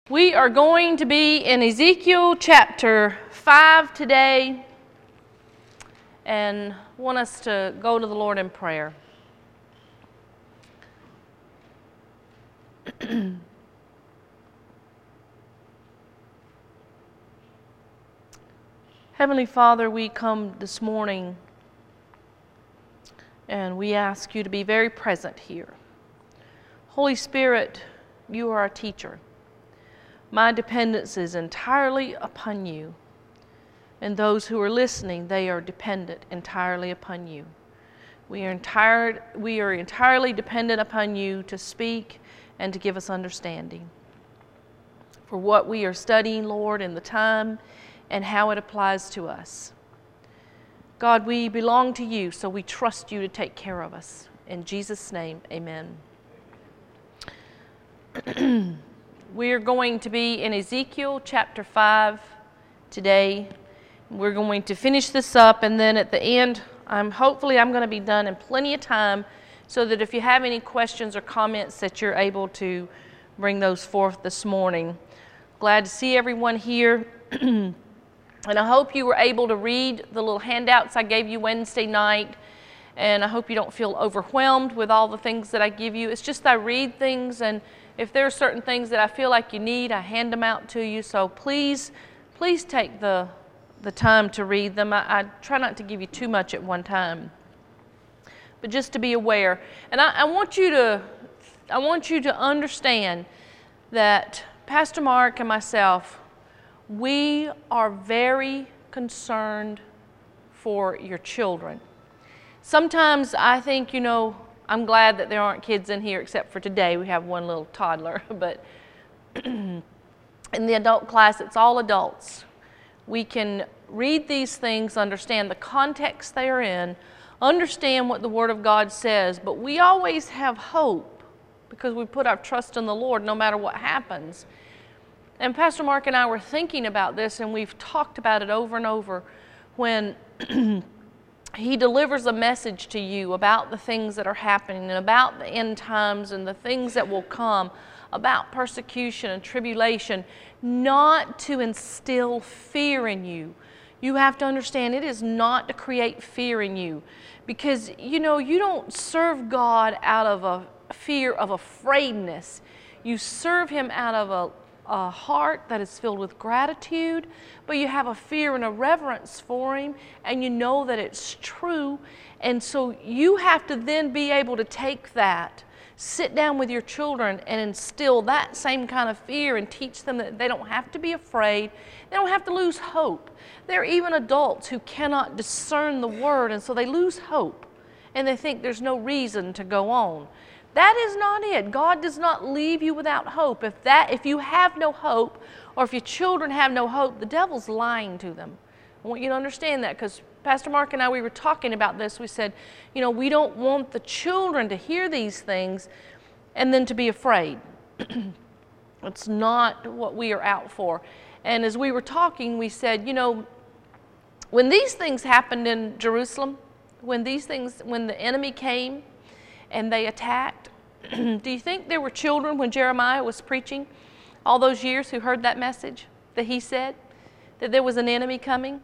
We are going to be in Ezekiel chapter 5 today and want us to go to the Lord in prayer. Heavenly Father, we come this morning and we ask you to be very present here. Holy Spirit, you are our teacher. My dependence is entirely upon you. And those who are listening, they are dependent entirely upon you. We are entirely dependent upon you to speak and to give us understanding for what we are studying, Lord, in the time and how it applies to us. God, we belong to you, so we trust you to take care of us. In Jesus' name, amen. We are going to be in Ezekiel chapter 5 today. We're going to finish this up, and then at the end, hopefully I'm going to be done in plenty of time so that if you have any questions or comments that you're able to bring those forth this morning. Glad to see everyone here. And I hope you were able to read the little handouts I gave you Wednesday night. And I hope you don't feel overwhelmed with all the things that I give you. It's just I read things, and if there are certain things that I feel like you need, I hand them out to you. So please take the time to read them. I try not to give you too much at one time, but just to be aware. And I want you to understand that Pastor Mark and myself, we are very concerned for your children. Sometimes I think, I'm glad that there aren't kids in here except for today. We have one little toddler, but in the adult class, it's all adults. We can read these things, understand the context they are in, understand what the Word of God says, but we always have hope because we put our trust in the Lord no matter what happens. And Pastor Mark and I were thinking about this, and we've talked about it over and over when he delivers a message to you about the things that are happening and about the end times and the things that will come, about persecution and tribulation, not to instill fear in you. You have to understand it is not to create fear in you, because you don't serve God out of a fear of afraidness. You serve Him out of a heart that is filled with gratitude, but you have a fear and a reverence for Him, and you know that it's true. And so you have to then be able to take that, sit down with your children and instill that same kind of fear and teach them that they don't have to be afraid. They don't have to lose hope. There are even adults who cannot discern the Word, and so they lose hope and they think there's no reason to go on. That is not it. God does not leave you without hope. If you have no hope, or if your children have no hope, the devil's lying to them. I want you to understand that, because Pastor Mark and I, we were talking about this. We said, we don't want the children to hear these things and then to be afraid. It's not what we are out for. And as we were talking, we said, when these things happened in Jerusalem, when the enemy came and they attacked, do you think there were children when Jeremiah was preaching all those years who heard that message that he said, that there was an enemy coming?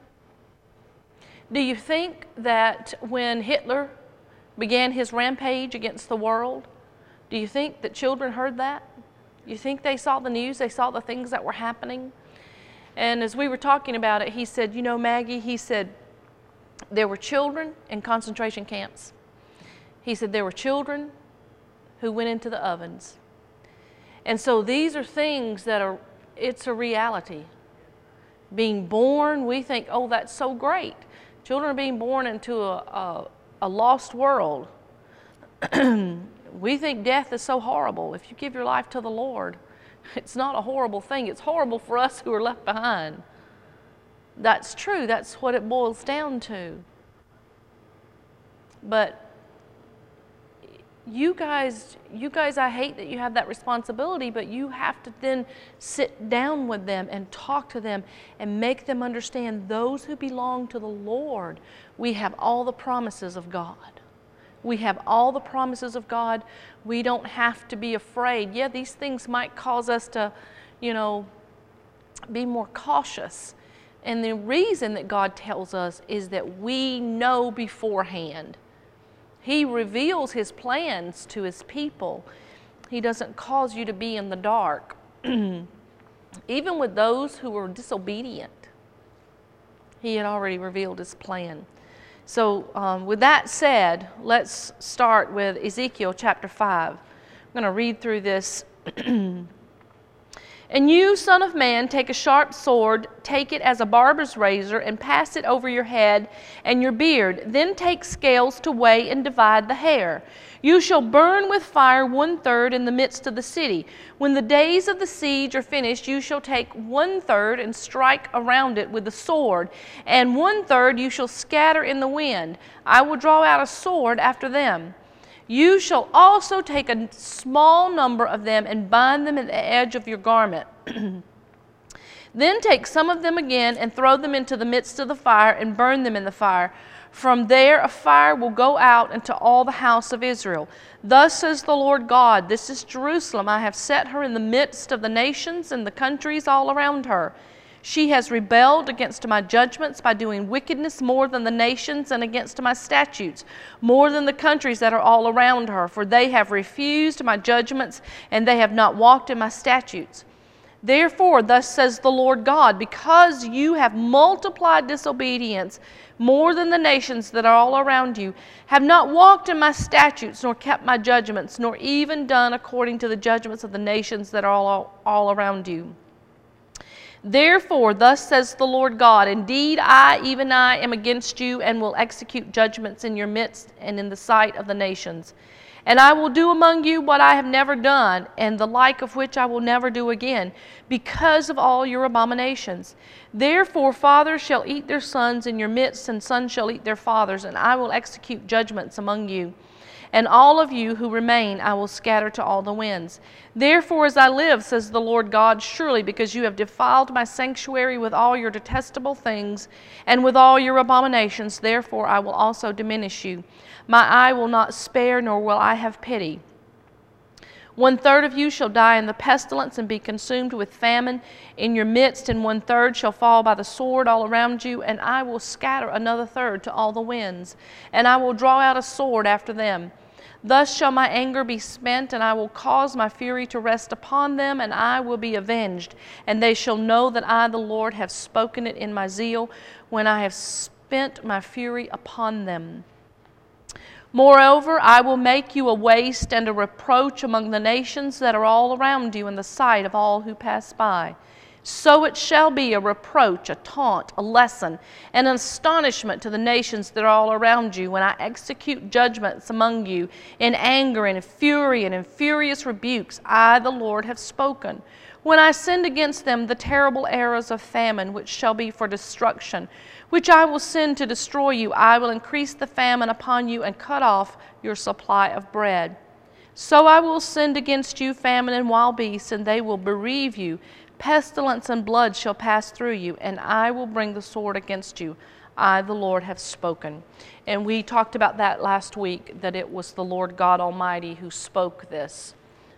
Do you think that when Hitler began his rampage against the world, do you think that children heard that? You think they saw the news, they saw the things that were happening? And as we were talking about it, he said, Maggie, he said, there were children in concentration camps. He said there were children who went into the ovens. And so these are things that it's a reality. Being born, we think, oh, that's so great. Children are being born into a lost world. We think death is so horrible. If you give your life to the Lord, it's not a horrible thing. It's horrible for us who are left behind. That's true. That's what it boils down to. But you guys, I hate that you have that responsibility, but you have to then sit down with them and talk to them and make them understand those who belong to the Lord. We have all the promises of God. We have all the promises of God. We don't have to be afraid. Yeah, these things might cause us to, be more cautious. And the reason that God tells us is that we know beforehand. He reveals His plans to His people. He doesn't cause you to be in the dark. Even with those who were disobedient, He had already revealed His plan. So with that said, let's start with Ezekiel chapter 5. I'm going to read through this. And you, son of man, take a sharp sword, take it as a barber's razor, and pass it over your head and your beard. Then take scales to weigh and divide the hair. You shall burn with fire 1/3 in the midst of the city. When the days of the siege are finished, you shall take 1/3 and strike around it with the sword, and 1/3 you shall scatter in the wind. I will draw out a sword after them. You shall also take a small number of them and bind them at the edge of your garment. Then take some of them again and throw them into the midst of the fire and burn them in the fire. From there a fire will go out into all the house of Israel. Thus says the Lord God, this is Jerusalem. I have set her in the midst of the nations and the countries all around her. She has rebelled against my judgments by doing wickedness more than the nations, and against my statutes more than the countries that are all around her. For they have refused my judgments, and they have not walked in my statutes. Therefore, thus says the Lord God, because you have multiplied disobedience more than the nations that are all around you, have not walked in my statutes, nor kept my judgments, nor even done according to the judgments of the nations that are all around you. Therefore, thus says the Lord God, indeed, even I, am against you, and will execute judgments in your midst and in the sight of the nations. And I will do among you what I have never done, and the like of which I will never do again, because of all your abominations. Therefore, fathers shall eat their sons in your midst, and sons shall eat their fathers, and I will execute judgments among you. And all of you who remain I will scatter to all the winds. Therefore, as I live, says the Lord God, surely because you have defiled my sanctuary with all your detestable things and with all your abominations, therefore I will also diminish you. My eye will not spare, nor will I have pity. 1/3 of you shall die in the pestilence and be consumed with famine in your midst, and 1/3 shall fall by the sword all around you, and I will scatter another third to all the winds, and I will draw out a sword after them. Thus shall my anger be spent, and I will cause my fury to rest upon them, and I will be avenged. And they shall know that I, the Lord, have spoken it in my zeal, when I have spent my fury upon them. Moreover, I will make you a waste and a reproach among the nations that are all around you in the sight of all who pass by. So it shall be a reproach, a taunt, a lesson, and an astonishment to the nations that are all around you when I execute judgments among you in anger and in fury and in furious rebukes. I, the Lord, have spoken. When I send against them the terrible arrows of famine, which shall be for destruction, which I will send to destroy you, I will increase the famine upon you and cut off your supply of bread. So I will send against you famine and wild beasts, and they will bereave you. Pestilence and blood shall pass through you, and I will bring the sword against you. I, the Lord, have spoken. And we talked about that last week, that it was the Lord God Almighty who spoke this.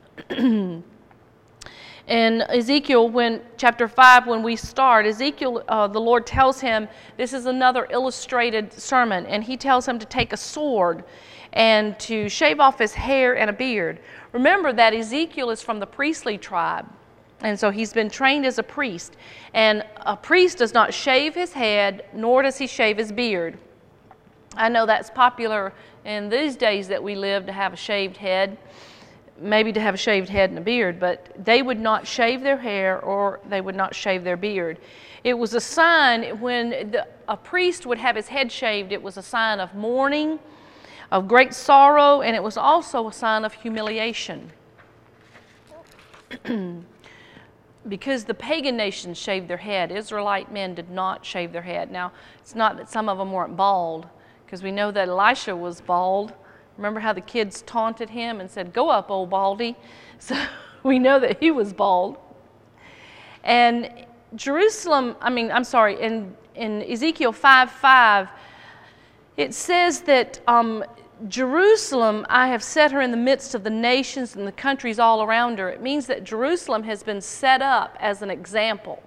In Ezekiel, chapter 5, when we start, Ezekiel, the Lord tells him, this is another illustrated sermon, and he tells him to take a sword and to shave off his hair and a beard. Remember that Ezekiel is from the priestly tribe. And so he's been trained as a priest. And a priest does not shave his head, nor does he shave his beard. I know that's popular in these days that we live, to have a shaved head, maybe to have a shaved head and a beard, but they would not shave their hair, or they would not shave their beard. It was a sign, when a priest would have his head shaved, it was a sign of mourning, of great sorrow, and it was also a sign of humiliation. Because the pagan nations shaved their head, Israelite men did not shave their head. Now, it's not that some of them weren't bald, because we know that Elisha was bald. Remember how the kids taunted him and said, "Go up, old baldy." So we know that he was bald. And in Ezekiel 5:5, it says that Jerusalem, I have set her in the midst of the nations and the countries all around her. It means that Jerusalem has been set up as an example.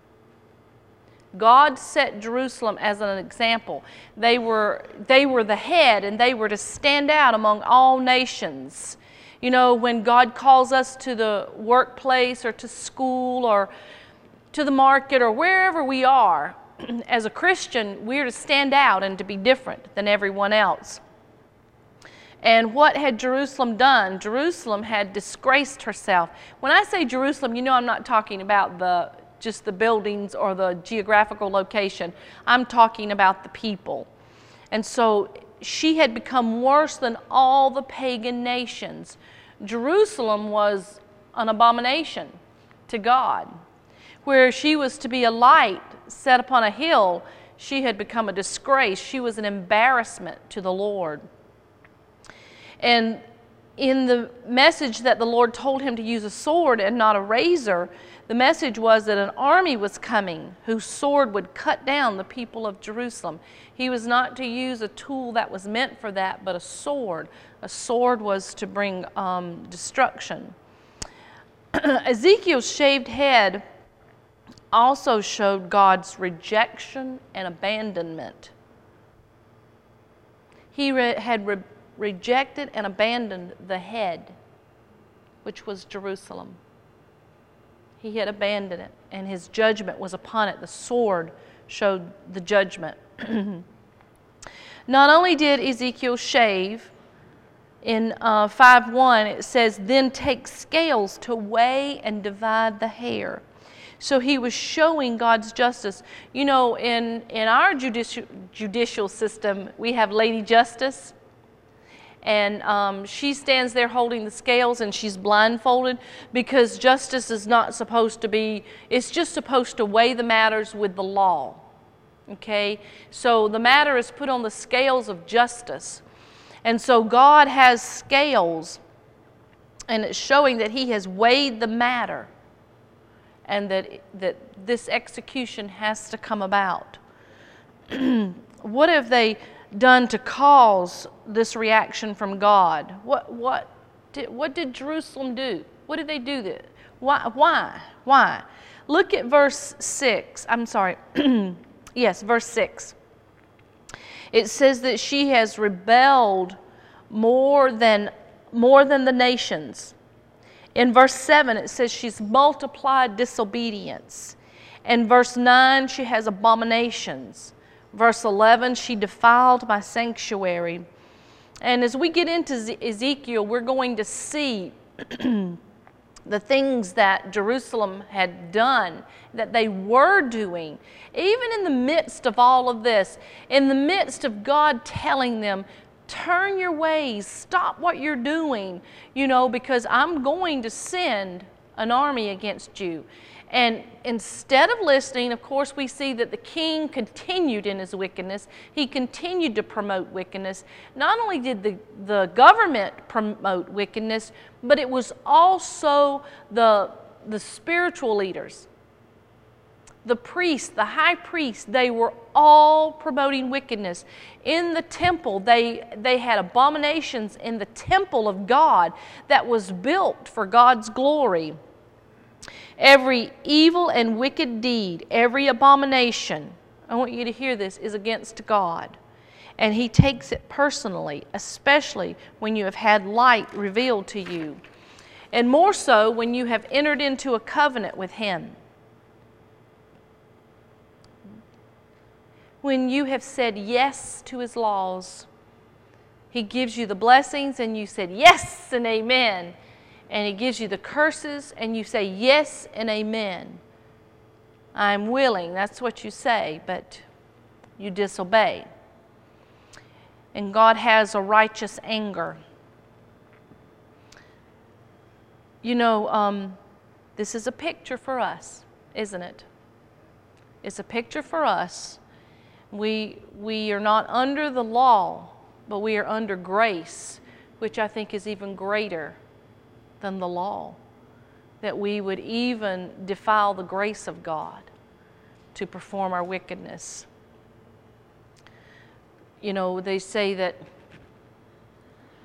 God set Jerusalem as an example. They were the head, and they were to stand out among all nations. You know, when God calls us to the workplace or to school or to the market or wherever we are, as a Christian, we're to stand out and to be different than everyone else. And what had Jerusalem done? Jerusalem had disgraced herself. When I say Jerusalem, you know I'm not talking about just the buildings or the geographical location. I'm talking about the people. And so she had become worse than all the pagan nations. Jerusalem was an abomination to God. Where she was to be a light set upon a hill, she had become a disgrace. She was an embarrassment to the Lord. And in the message that the Lord told him to use a sword and not a razor, the message was that an army was coming whose sword would cut down the people of Jerusalem. He was not to use a tool that was meant for that, but a sword. A sword was to bring destruction. Ezekiel's shaved head also showed God's rejection and abandonment. He had rejected and abandoned the head, which was Jerusalem. He had abandoned it, and his judgment was upon it. The sword showed the judgment. Not only did Ezekiel shave, in 5:1 it says, then take scales to weigh and divide the hair. So he was showing God's justice. You know, in our judicial system, we have Lady Justice. And she stands there holding the scales, and she's blindfolded because justice is not supposed to be, it's just supposed to weigh the matters with the law. Okay? So the matter is put on the scales of justice. And so God has scales, and it's showing that he has weighed the matter, and that this execution has to come about. What have they done to cause this reaction from God? What did Jerusalem do? What did they do? Why? Look at verse 6. I'm sorry. Yes, verse 6. It says that she has rebelled more than the nations. In verse 7, it says she's multiplied disobedience. In verse 9, she has abominations. Verse 11, she defiled my sanctuary. And as we get into Ezekiel, we're going to see the things that Jerusalem had done, that they were doing. Even in the midst of all of this, in the midst of God telling them, turn your ways, stop what you're doing, you know, because I'm going to send an army against you. And instead of listening, of course, we see that the king continued in his wickedness. He continued to promote wickedness. Not only did the government promote wickedness, but it was also the spiritual leaders. The priests, the high priests, they were all promoting wickedness. In the temple, they had abominations in the temple of God that was built for God's glory. Every evil and wicked deed, every abomination, I want you to hear this, is against God. And he takes it personally, especially when you have had light revealed to you. And more so when you have entered into a covenant with him. When you have said yes to his laws, he gives you the blessings and you said yes and amen. And he gives you the curses and you say yes and amen. I'm willing, that's what you say, but you disobey. And God has a righteous anger. You know, this is a picture for us, isn't it? It's a picture for us. We are not under the law, but we are under grace, which I think is even greater than the law. That we would even defile the grace of God to perform our wickedness. You know, they say that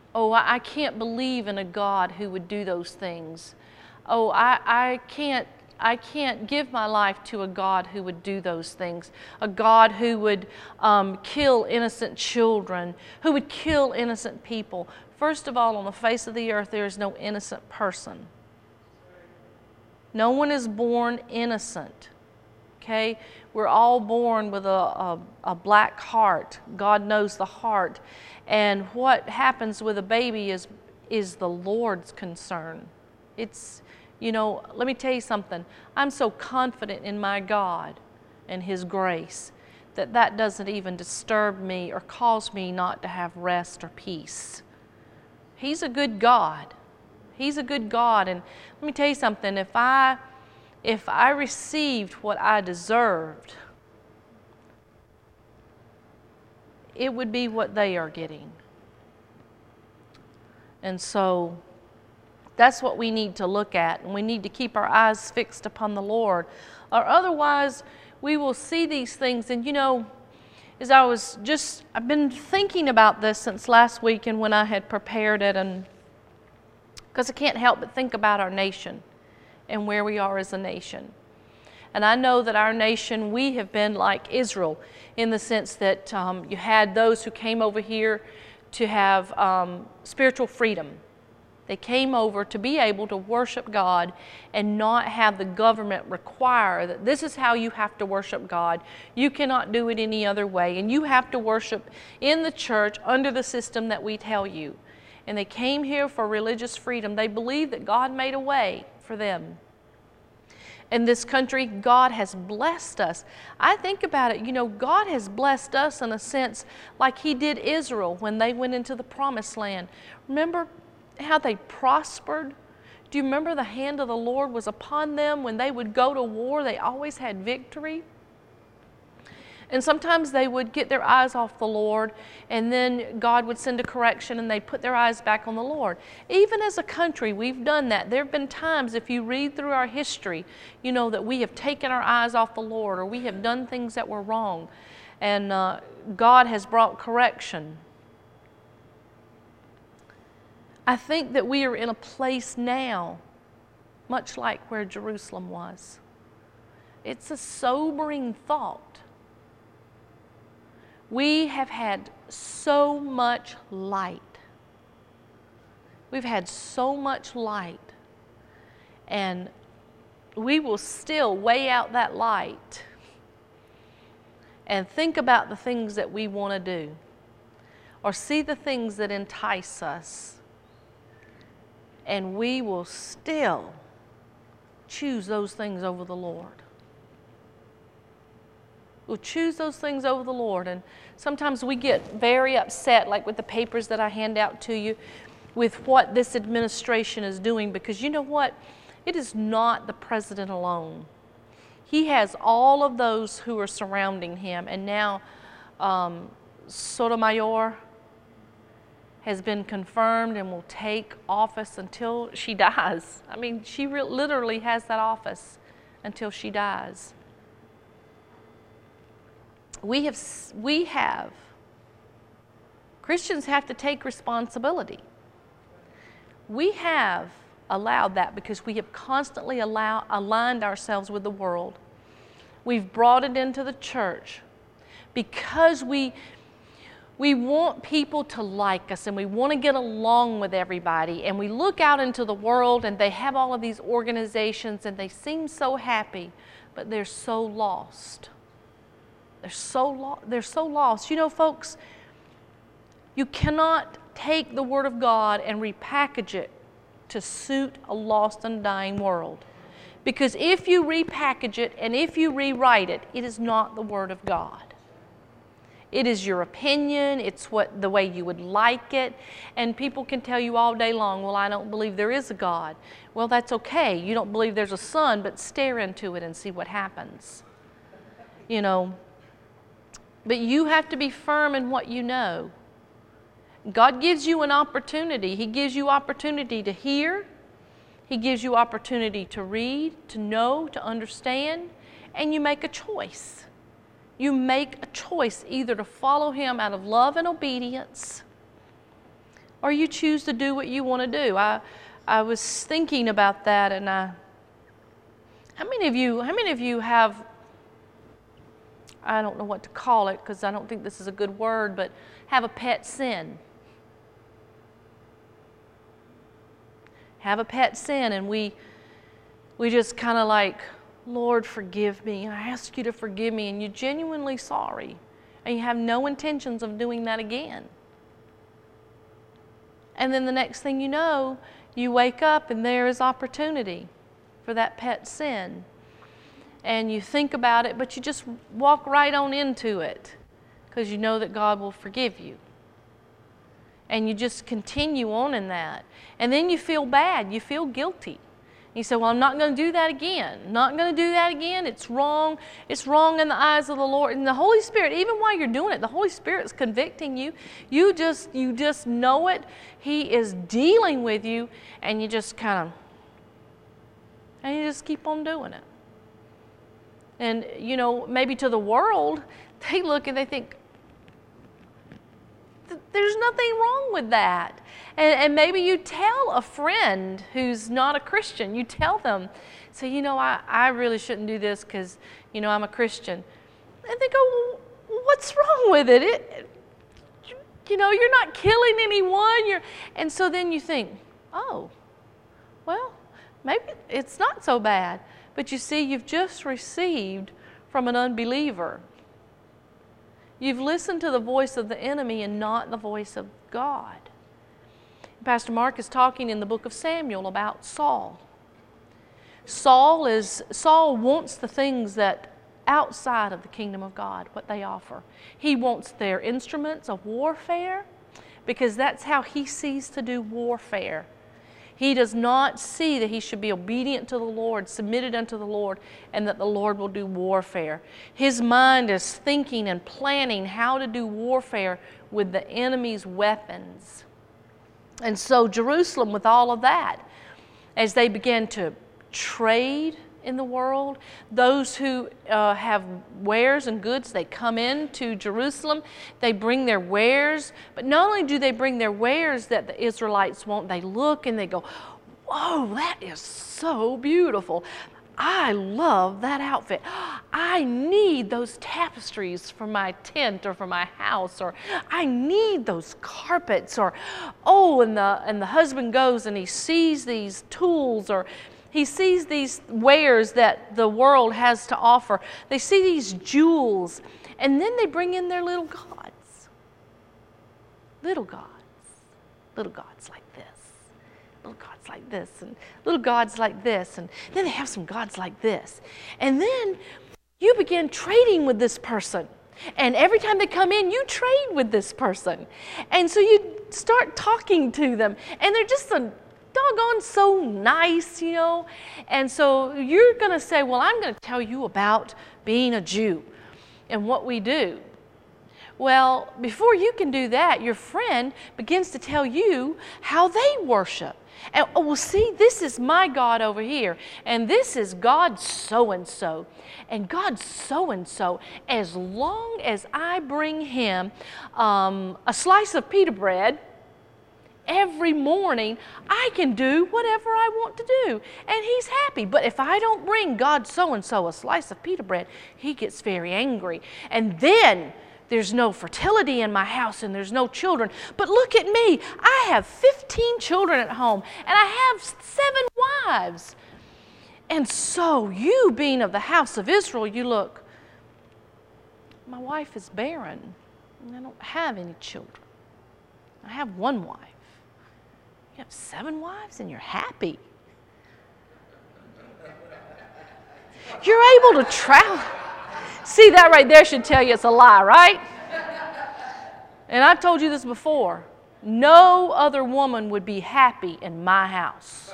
Oh, I can't believe in a God who would do those things. Oh, I can't give my life to a God who would do those things. A God who would kill innocent children, who would kill innocent people. First of all, on the face of the earth, there is no innocent person. No one is born innocent. Okay? We're all born with a black heart. God knows the heart. And what happens with a baby is the Lord's concern. It's, you know, let me tell you something. I'm so confident in my God and His grace that doesn't even disturb me or cause me not to have rest or peace. He's a good God. He's a good God. And let me tell you something. If I received what I deserved, it would be what they are getting. And so that's what we need to look at, and we need to keep our eyes fixed upon the Lord, or otherwise we will see these things. And you know, as I've been thinking about this since last week and when I had prepared it, and because I can't help but think about our nation and where we are as a nation. And I know that our nation, we have been like Israel in the sense that you had those who came over here to have spiritual freedom. They came over to be able to worship God and not have the government require that this is how you have to worship God. You cannot do it any other way, and you have to worship in the church under the system that we tell you. And they came here for religious freedom. They believed that God made a way for them. In this country, God has blessed us. I think about it, you know, God has blessed us in a sense like He did Israel when they went into the promised land. Remember how they prospered? Do you remember the hand of the Lord was upon them? When they would go to war, they always had victory. And sometimes they would get their eyes off the Lord, and then God would send a correction and they'd put their eyes back on the Lord. Even as a country, we've done that. There have been times, if you read through our history, you know, that we have taken our eyes off the Lord, or we have done things that were wrong. And God has brought correction. I think that we are in a place now, much like where Jerusalem was. It's a sobering thought. We have had so much light. We've had so much light. And we will still weigh out that light and think about the things that we want to do, or see the things that entice us. And we will still choose those things over the Lord. We'll choose those things over the Lord. And sometimes we get very upset, like with the papers that I hand out to you, with what this administration is doing, because you know what? It is not the president alone. He has all of those who are surrounding him. And now Sotomayor has been confirmed and will take office until she dies. I mean, she literally has that office until she dies. Christians have to take responsibility. We have allowed that because we have constantly aligned ourselves with the world. We've brought it into the church because we want people to like us, and we want to get along with everybody, and we look out into the world and they have all of these organizations and they seem so happy, but they're so lost. They're so lost. You know, folks, you cannot take the Word of God and repackage it to suit a lost and dying world. Because if you repackage it and if you rewrite it, it is not the Word of God. It is your opinion, it's the way you would like it, and people can tell you all day long, well, I don't believe there is a God. Well, that's okay. You don't believe there's a sun, but stare into it and see what happens. You know, but you have to be firm in what you know. God gives you an opportunity. He gives you opportunity to hear. He gives you opportunity to read, to know, to understand, and you make a choice. You make a choice either to follow Him out of love and obedience, or you choose to do what you want to do. I was thinking about that, and how many of you have, I don't know what to call it because I don't think this is a good word, but have a pet sin? Have a pet sin, and we just kind of like, Lord, forgive me. I ask you to forgive me, and you're genuinely sorry, and you have no intentions of doing that again. And then the next thing you know, you wake up and there is opportunity for that pet sin. And you think about it, but you just walk right on into it because you know that God will forgive you. And you just continue on in that. And then you feel bad. You feel guilty. You say, well, I'm not going to do that again. Not going to do that again. It's wrong. It's wrong in the eyes of the Lord. And the Holy Spirit, even while you're doing it, the Holy Spirit's convicting you. You just know it. He is dealing with you, and you just you just keep on doing it. And, maybe to the world, they look and they think, there's nothing wrong with that. And maybe you tell a friend who's not a Christian, you tell them, say, I really shouldn't do this because, I'm a Christian. And they go, well, what's wrong with it? You're not killing anyone. And so then you think, oh, well, maybe it's not so bad. But you see, you've just received from an unbeliever. You've listened to the voice of the enemy and not the voice of God. Pastor Mark is talking in the book of Samuel about Saul. Saul wants the things that outside of the kingdom of God, what they offer. He wants their instruments of warfare because that's how he sees to do warfare. He does not see that he should be obedient to the Lord, submitted unto the Lord, and that the Lord will do warfare. His mind is thinking and planning how to do warfare with the enemy's weapons. And so Jerusalem, with all of that, as they began to trade in the world, those who have wares and goods, they come into Jerusalem, they bring their wares, but not only do they bring their wares that the Israelites want, they look and they go, whoa, that is so beautiful. I love that outfit. I need those tapestries for my tent or for my house, or I need those carpets, or and the husband goes and he sees these tools, or he sees these wares that the world has to offer. They see these jewels, and then they bring in their little gods. Little gods. Little gods like this. Little gods like this, and little gods like this, and then they have some gods like this. And then you begin trading with this person. And every time they come in, you trade with this person. And so you start talking to them, and they're just a doggone so nice, And so you're going to say, well, I'm going to tell you about being a Jew and what we do. Well, before you can do that, your friend begins to tell you how they worship. And, well, see, this is my God over here, and this is God so-and-so, and God so-and-so, as long as I bring him a slice of pita bread every morning, I can do whatever I want to do, and he's happy. But if I don't bring God so-and-so a slice of pita bread, he gets very angry. And then there's no fertility in my house, and there's no children. But look at me. I have 15 children at home, and I have 7 wives. And so you, being of the house of Israel, you look, my wife is barren, and I don't have any children. I have 1 wife. You have 7 wives and you're happy. You're able to travel. See, that right there should tell you it's a lie, right? And I've told you this before. No other woman would be happy in my house.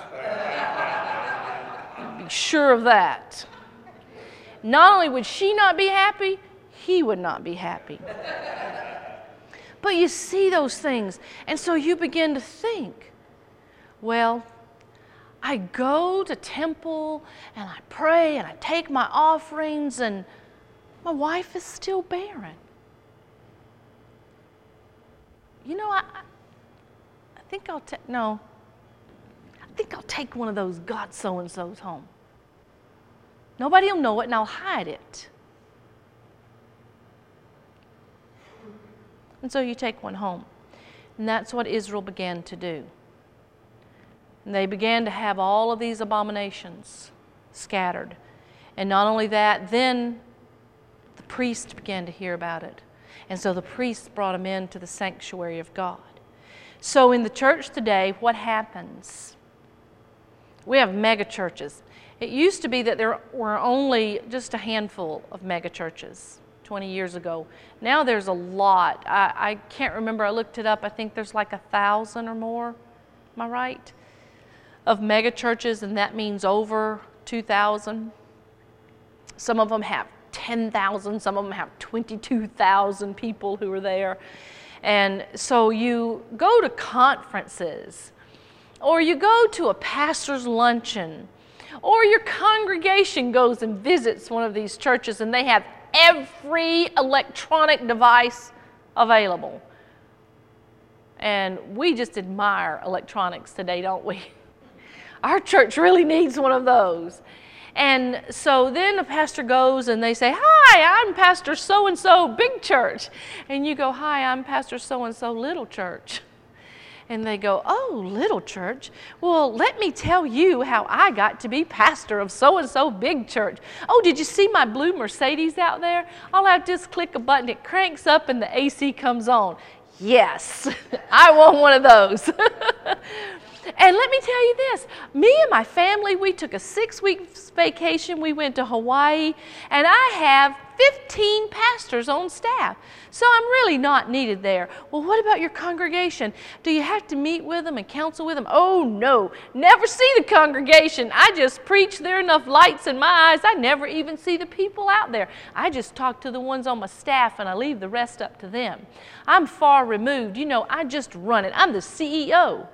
Be sure of that. Not only would she not be happy, he would not be happy. But you see those things, and so you begin to think, well, I go to temple and I pray and I take my offerings, and my wife is still barren. I think I'll take one of those God so-and-sos home. Nobody will know it, and I'll hide it. And so you take one home. And that's what Israel began to do. And they began to have all of these abominations scattered. And not only that, then the priest began to hear about it. And so the priests brought them into the sanctuary of God. So in the church today, what happens? We have mega churches. It used to be that there were only just a handful of mega churches 20 years ago. Now there's a lot. I can't remember. I looked it up. I think there's like 1,000 or more. Am I right? Of mega churches, and that means over 2,000. Some of them have 10,000. Some of them have 22,000 people who are there. And so you go to conferences, or you go to a pastor's luncheon, or your congregation goes and visits one of these churches, and they have every electronic device available. And we just admire electronics today, don't we? Our church really needs one of those. And so then the pastor goes and they say, "Hi, I'm Pastor so-and-so, big church." And you go, "Hi, I'm Pastor so-and-so, little church." And they go, "Oh, little church? Well, let me tell you how I got to be pastor of so-and-so big church. Oh, did you see my blue Mercedes out there? All I have to just click a button, it cranks up and the AC comes on." Yes, I want one of those. And let me tell you this, me and my family, we took a 6-week vacation. We went to Hawaii, and I have 15 pastors on staff. So I'm really not needed there. Well, what about your congregation? Do you have to meet with them and counsel with them? Oh, no, never see the congregation. I just preach. There are enough lights in my eyes. I never even see the people out there. I just talk to the ones on my staff, and I leave the rest up to them. I'm far removed. You know, I just run it. I'm the CEO.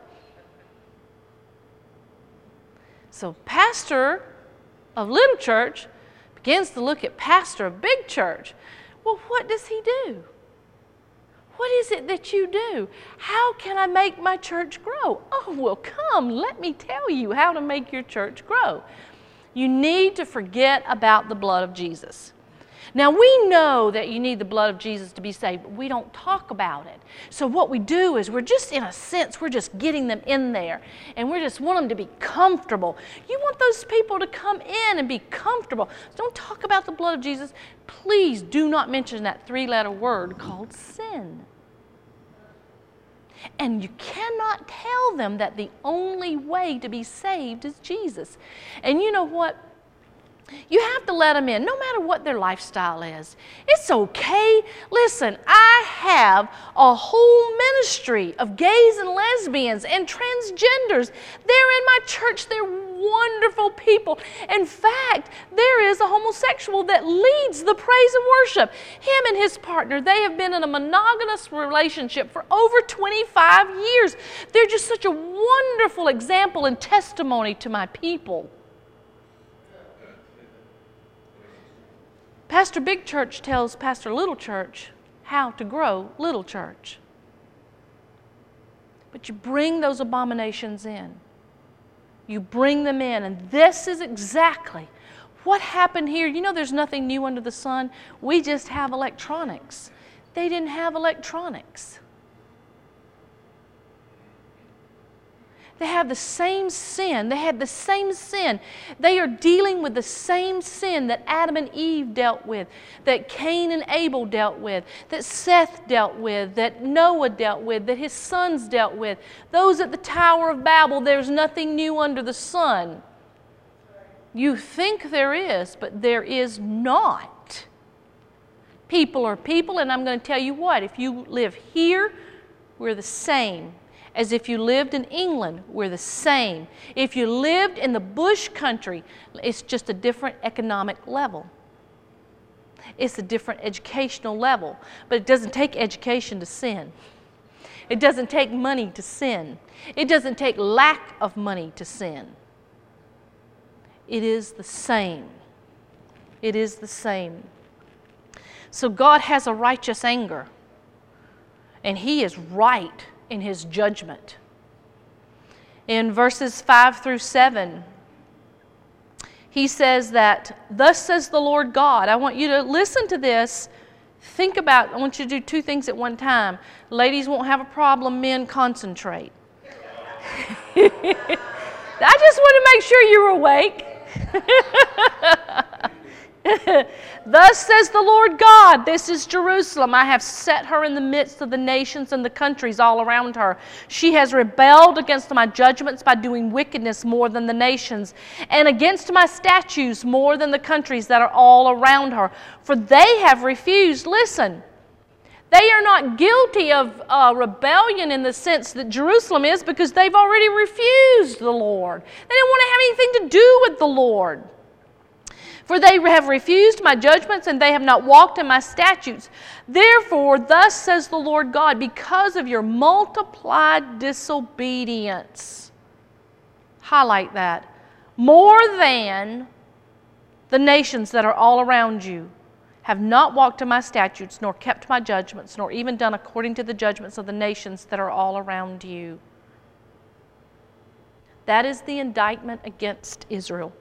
So pastor of little church begins to look at pastor of big church. Well, what does he do? What is it that you do? How can I make my church grow? Oh, well, come, let me tell you how to make your church grow. You need to forget about the blood of Jesus. Now, we know that you need the blood of Jesus to be saved, but we don't talk about it. So what we do is we're just, in a sense, we're just getting them in there, and we just want them to be comfortable. You want those people to come in and be comfortable. Don't talk about the blood of Jesus. Please do not mention that 3-letter word called sin. And you cannot tell them that the only way to be saved is Jesus. And you know what? You have to let them in, no matter what their lifestyle is. It's okay. Listen, I have a whole ministry of gays and lesbians and transgenders. They're in my church. They're wonderful people. In fact, there is a homosexual that leads the praise and worship. Him and his partner, they have been in a monogamous relationship for over 25 years. They're just such a wonderful example and testimony to my people. Pastor Big Church tells Pastor Little Church how to grow Little Church. But you bring those abominations in. You bring them in, and this is exactly what happened here. You know, there's nothing new under the sun. We just have electronics. They didn't have electronics. They have the same sin. They had the same sin. They are dealing with the same sin that Adam and Eve dealt with, that Cain and Abel dealt with, that Seth dealt with, that Noah dealt with, that his sons dealt with. Those at the Tower of Babel, there's nothing new under the sun. You think there is, but there is not. People are people, and I'm going to tell you what, if you live here, we're the same. As if you lived in England, we're the same. If you lived in the bush country, it's just a different economic level. It's a different educational level. But it doesn't take education to sin. It doesn't take money to sin. It doesn't take lack of money to sin. It is the same. It is the same. So God has a righteous anger. And He is right in His judgment. In verses 5 through 7, he says that, thus says the Lord God. I want you to listen to this. Think about, I want you to do two things at one time. Ladies won't have a problem, men concentrate. I just want to make sure you're awake. Thus says the Lord God, this is Jerusalem. I have set her in the midst of the nations and the countries all around her. She has rebelled against my judgments by doing wickedness more than the nations, and against my statutes more than the countries that are all around her. For they have refused, listen, they are not guilty of rebellion in the sense that Jerusalem is, because they've already refused the Lord. They didn't want to have anything to do with the Lord. For they have refused my judgments, and they have not walked in my statutes. Therefore, thus says the Lord God, because of your multiplied disobedience, highlight that, more than the nations that are all around you have not walked in my statutes, nor kept my judgments, nor even done according to the judgments of the nations that are all around you. That is the indictment against Israel.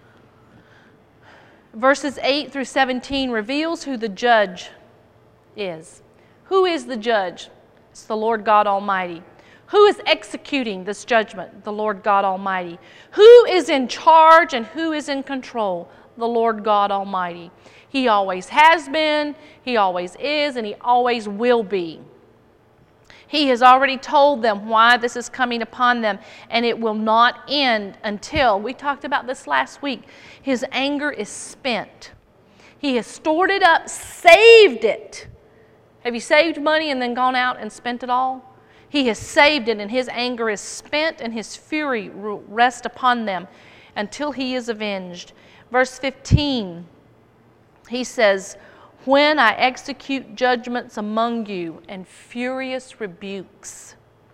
Verses 8 through 17 reveals who the judge is. Who is the judge? It's the Lord God Almighty. Who is executing this judgment? The Lord God Almighty. Who is in charge and who is in control? The Lord God Almighty. He always has been, He always is, and He always will be. He has already told them why this is coming upon them, and it will not end until, we talked about this last week, His anger is spent. He has stored it up, saved it. Have you saved money and then gone out and spent it all? He has saved it, and His anger is spent, and His fury will rest upon them until He is avenged. Verse 15, He says, when I execute judgments among you and furious rebukes.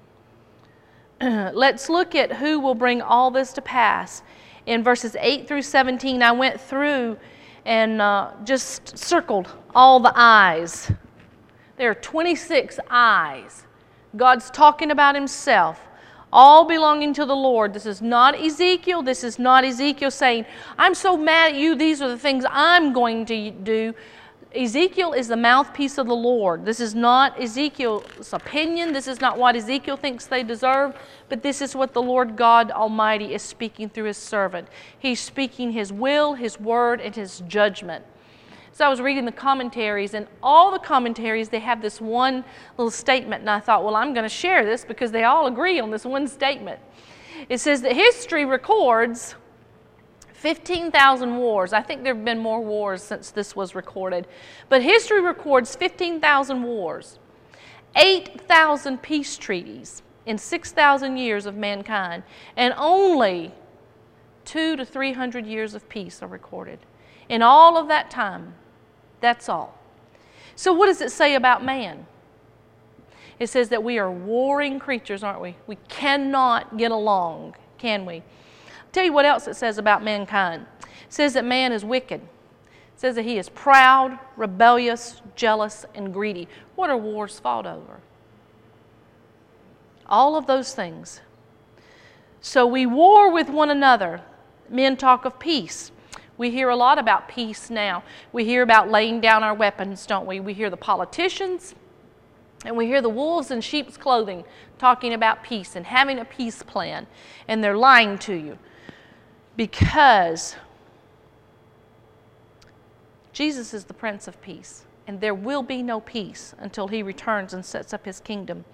Let's look at who will bring all this to pass. In verses 8 through 17, I went through and just circled all the eyes. There are 26 eyes. God's talking about Himself, all belonging to the Lord. This is not Ezekiel. This is not Ezekiel saying, I'm so mad at you, these are the things I'm going to do. Ezekiel is the mouthpiece of the Lord. This is not Ezekiel's opinion. This is not what Ezekiel thinks they deserve, but this is what the Lord God Almighty is speaking through His servant. He's speaking His will, His word, and His judgment. So I was reading the commentaries, and all the commentaries, they have this one little statement, and I thought, well, I'm going to share this because they all agree on this one statement. It says that history records 15,000 wars. I think there have been more wars since this was recorded. But history records 15,000 wars, 8,000 peace treaties in 6,000 years of mankind, and only 200 to 300 years of peace are recorded. In all of that time, that's all. So what does it say about man? It says that we are warring creatures, aren't we? We cannot get along, can we? Tell you what else it says about mankind. It says that man is wicked. It says that he is proud, rebellious, jealous, and greedy. What are wars fought over? All of those things. So we war with one another. Men talk of peace. We hear a lot about peace now. We hear about laying down our weapons, don't we? We hear the politicians, and we hear the wolves in sheep's clothing talking about peace and having a peace plan, and they're lying to you. Because Jesus is the Prince of Peace, and there will be no peace until He returns and sets up His kingdom.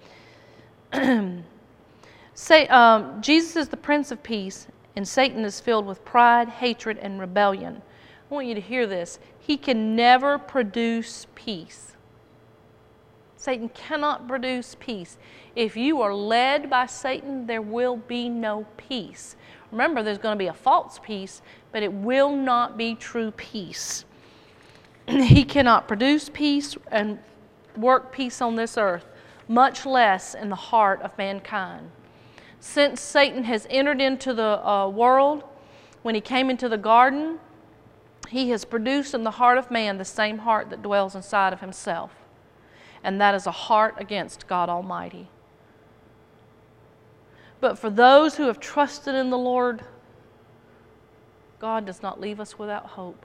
Jesus is the Prince of Peace, and Satan is filled with pride, hatred, and rebellion. I want you to hear this. He can never produce peace. Satan cannot produce peace. If you are led by Satan, there will be no peace. Remember, there's going to be a false peace, but it will not be true peace. He cannot produce peace and work peace on this earth, much less in the heart of mankind. Since Satan has entered into the world, when he came into the garden, he has produced in the heart of man the same heart that dwells inside of himself. And that is a heart against God Almighty. But for those who have trusted in the Lord, God does not leave us without hope.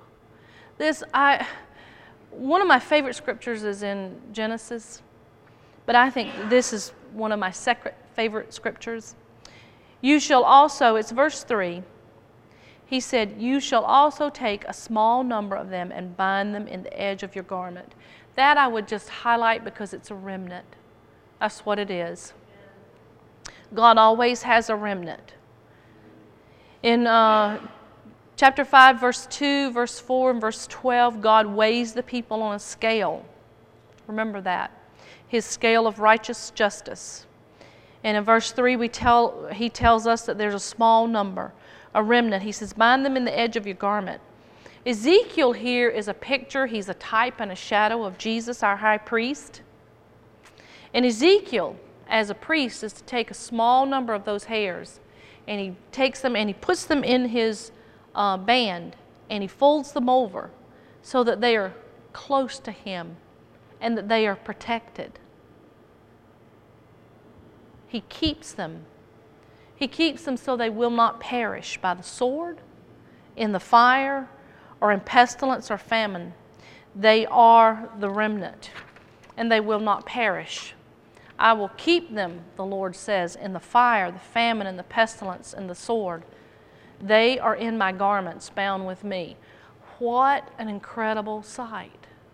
One of my favorite scriptures is in Genesis, but I think this is one of my second favorite scriptures. You shall also, it's verse 3, he said, you shall also take a small number of them and bind them in the edge of your garment. That I would just highlight because it's a remnant. That's what it is. God always has a remnant. In chapter 5, verse 2, verse 4, and verse 12, God weighs the people on a scale. Remember that. His scale of righteous justice. And in verse 3, he tells us that there's a small number, a remnant. He says, bind them in the edge of your garment. Ezekiel here is a picture. He's a type and a shadow of Jesus, our high priest. And Ezekiel, as a priest, is to take a small number of those hairs, and he takes them and he puts them in his band, and he folds them over so that they are close to him and that they are protected. He keeps them. He keeps them so they will not perish by the sword, in the fire, or in pestilence or famine. They are the remnant, and they will not perish. I will keep them, the Lord says, in the fire, the famine, and the pestilence, and the sword. They are in my garments, bound with me. What an incredible sight.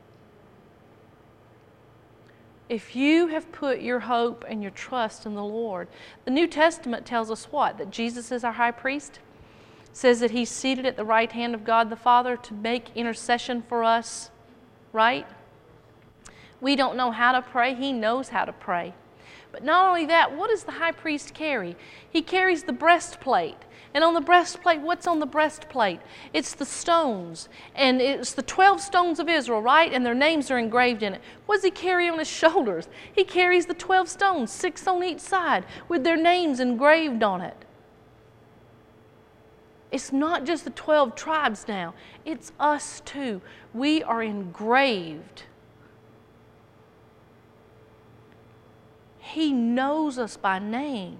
If you have put your hope and your trust in the Lord, the New Testament tells us what? That Jesus is our high priest. It says that he's seated at the right hand of God the Father to make intercession for us, right? We don't know how to pray. He knows how to pray. But not only that, what does the high priest carry? He carries the breastplate. And on the breastplate, what's on the breastplate? It's the stones. And it's the 12 stones of Israel, right? And their names are engraved in it. What does he carry on his shoulders? He carries the 12 stones, 6 on each side, with their names engraved on it. It's not just the 12 tribes now. It's us too. We are engraved. He knows us by name.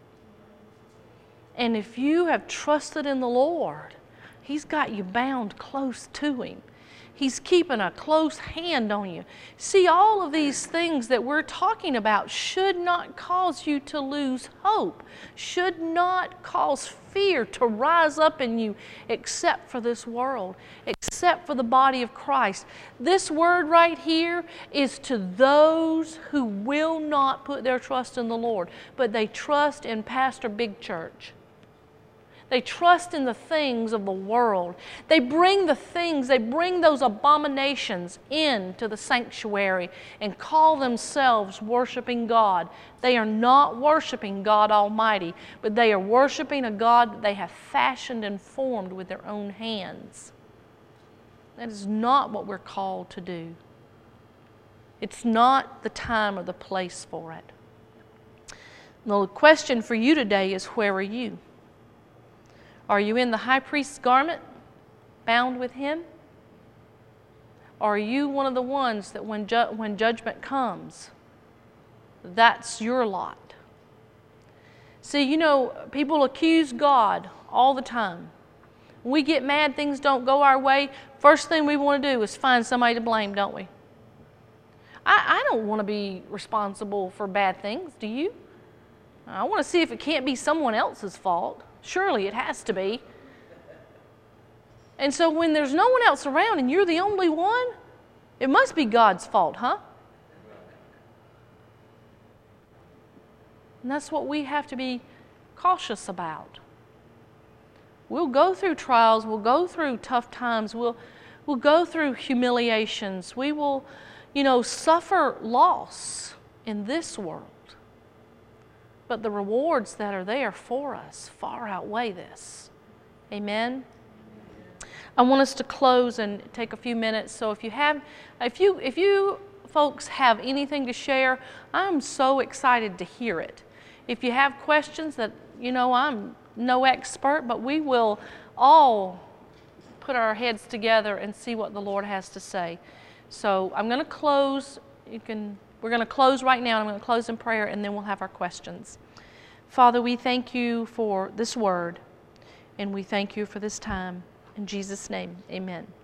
And if you have trusted in the Lord, He's got you bound close to Him. He's keeping a close hand on you. See, all of these things that we're talking about should not cause you to lose hope, should not cause fear to rise up in you, except for this world, except for the body of Christ. This word right here is to those who will not put their trust in the Lord, but they trust in Pastor Big Church. They trust in the things of the world. They bring those abominations into the sanctuary and call themselves worshiping God. They are not worshiping God Almighty, but they are worshiping a God that they have fashioned and formed with their own hands. That is not what we're called to do. It's not the time or the place for it. The question for you today is, where are you? Are you in the high priest's garment, bound with him? Or are you one of the ones that when judgment comes, that's your lot? See, you know, people accuse God all the time. When we get mad, things don't go our way, first thing we want to do is find somebody to blame, don't we? I don't want to be responsible for bad things, do you? I want to see if it can't be someone else's fault. Surely it has to be. And so when there's no one else around and you're the only one, it must be God's fault, huh? And that's what we have to be cautious about. We'll go through trials, we'll go through tough times, we'll go through humiliations, we will, suffer loss in this world. But the rewards that are there for us far outweigh this. Amen? I want us to close and take a few minutes. So if you folks have anything to share, I'm so excited to hear it. If you have questions that, I'm no expert, but we will all put our heads together and see what the Lord has to say. So I'm going to close. We're going to close right now. I'm going to close in prayer, and then we'll have our questions. Father, we thank you for this word, and we thank you for this time. In Jesus' name, amen.